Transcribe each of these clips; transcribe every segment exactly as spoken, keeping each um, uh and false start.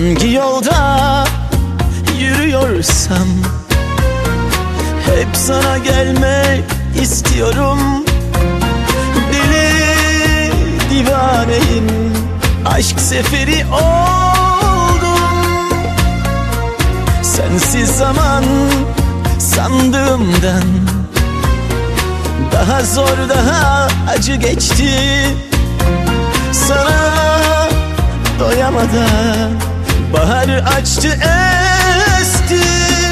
Hangi yolda yürüyorsam hep sana gelmek istiyorum. Deli divaneyim, aşk seferi oldum. Sensiz zaman sandığımdan daha zor, daha acı geçti. Sana doyamadan baharı açtı, esti.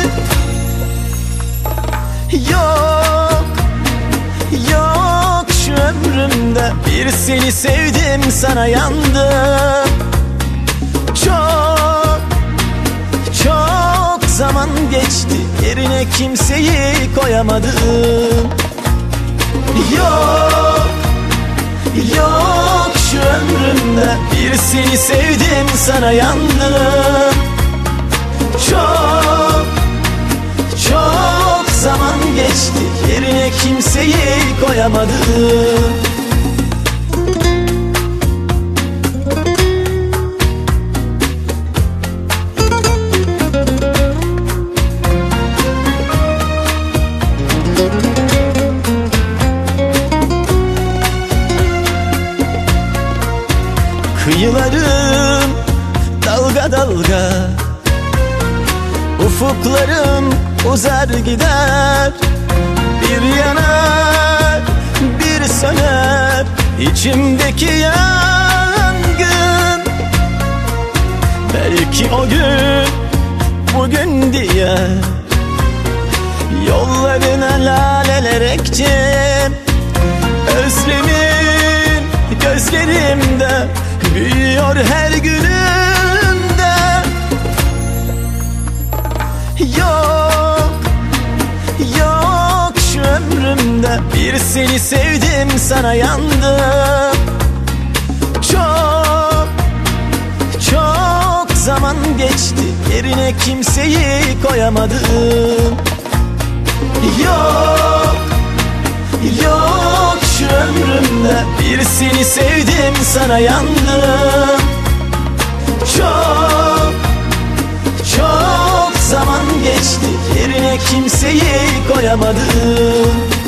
Yok, yok şu ömrümde bir seni sevdim, sana yandım. Çok, çok zaman geçti, yerine kimseyi koyamadım. Yok, yok şu ömrümde bir seni sevdim, sana yandım. Çok, çok zaman geçti, yerine kimseyi koyamadım. Kıyılarım dalga dalga, ufuklarım uzar gider. Bir yanar, bir söner içimdeki yangın. Belki o gün bugün diye yollarına laleler ektim. Özlemin gözlerimde büyüyor her günümde. Yok, yok şu ömrümde bir seni sevdim, sana yandım. Çok, çok zaman geçti, yerine kimseyi koyamadım. Yok, yok şu ömrümde bir seni sevdim, sana yandım. Çok, çok zaman geçti, yerine kimseyi koyamadım.